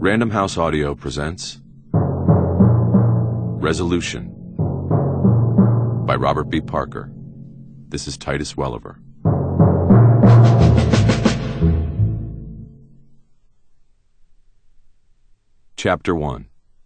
Random House Audio presents Resolution by Robert B. Parker. This is Titus Welliver. Chapter 1.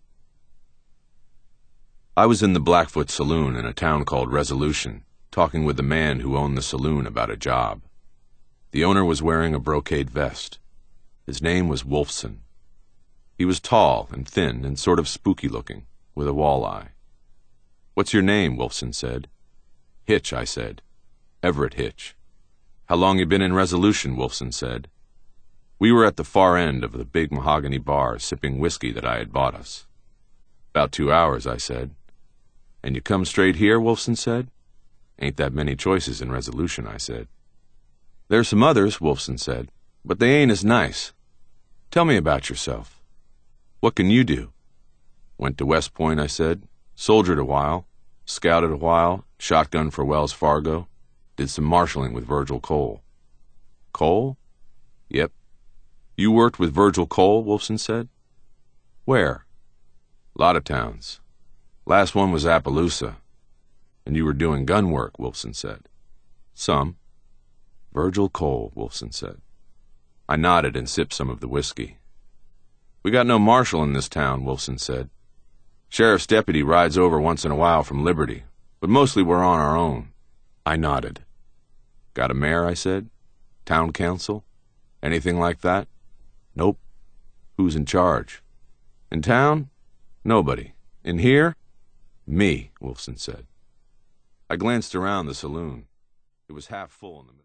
I was in the Blackfoot Saloon in a town called Resolution, talking with the man who owned the saloon about a job. The owner was wearing a brocade vest. His name was Wolfson. He was tall and thin and sort of spooky-looking, with a walleye. "What's your name?" Wolfson said. "Hitch," I said. "Everett Hitch." "How long you been in Resolution?" Wolfson said. We were at the far end of the big mahogany bar sipping whiskey that I had bought us. "About 2 hours," I said. "And you come straight here?" Wolfson said. "Ain't that many choices in Resolution," I said. "There's some others," Wolfson said, "but they ain't as nice. Tell me about yourself. What can you do?" "Went to West Point," I said. "Soldiered a while. Scouted a while. Shotgun for Wells Fargo. Did some marshalling with Virgil Cole." "Cole?" "Yep." "You worked with Virgil Cole?" Wolfson said. "Where?" "Lot of towns. Last one was Appaloosa." "And you were doing gun work?" Wolfson said. "Some." "Virgil Cole," Wolfson said. I nodded and sipped some of the whiskey. "We got no marshal in this town," Wolfson said. "Sheriff's deputy rides over once in a while from Liberty, but mostly we're on our own." I nodded. "Got a mayor?" I said. "Town council? Anything like that?" "Nope." "Who's in charge?" "In town? Nobody. In here? Me," Wolfson said. I glanced around the saloon. It was half full in the middle.